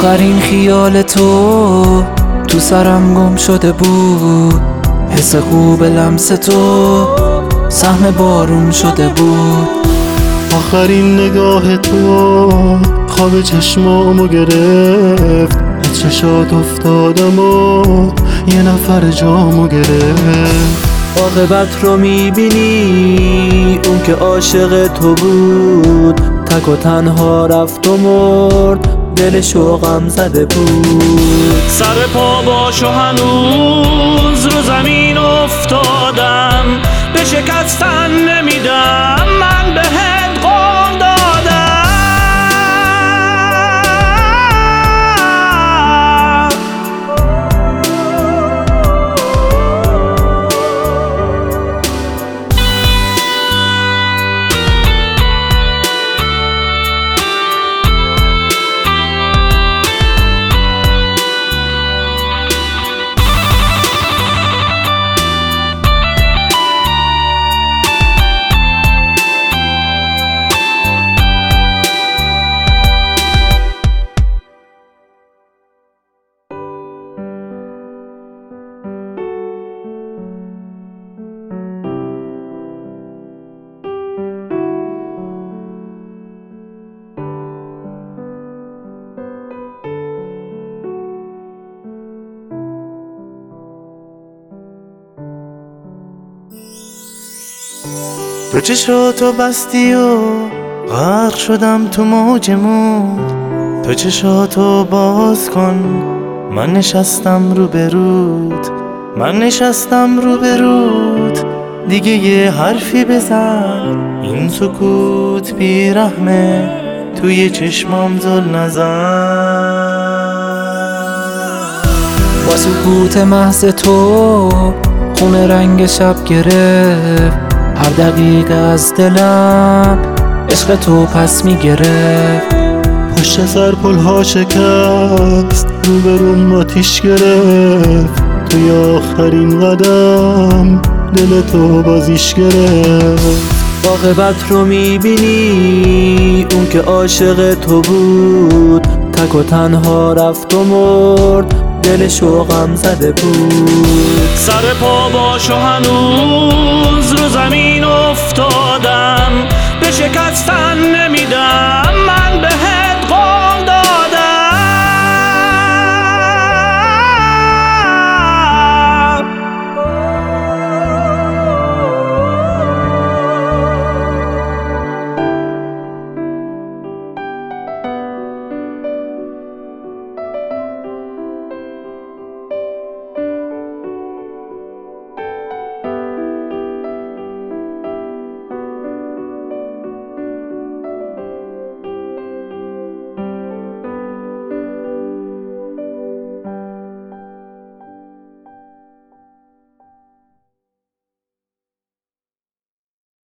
آخرین خیال تو سرم گم شده بود. حس خوب لمس تو سهم بارون شده بود. آخرین نگاه تو خواب چشمامو گرفت. از چشات افتادم و یه نفر جامو گرفت. عاقبت رو میبینی اون که عاشق تو بود، تک و تنها رفت و مرد، دلشو غم زده بود. سر پا باش و هنوز رو زمین افتادم، به شکستن نمیدم، من بهت قول دادم. تو چشاتو بستی و غرق شدم تو موج موج. تو چشاتو باز کن، من نشستم رو برود. دیگه یه حرفی بزن، این سکوت بیرحمه، توی چشمام زل نزن. با سکوت محض تو خون رنگ شب گرفت. هر دقیقه از دلم عشق تو پس میگرفت. پشت سر پلها شکست، روبروم آتیش گرفت. توی آخرین قدم دل تو بازیش گرفت. عاقبت رو میبینی اون که عاشق تو بود، تک و تنها رفت و مرد، دلشو غم زده بود. سر پا باش و هنوز رو زمین افتادم، به شکستن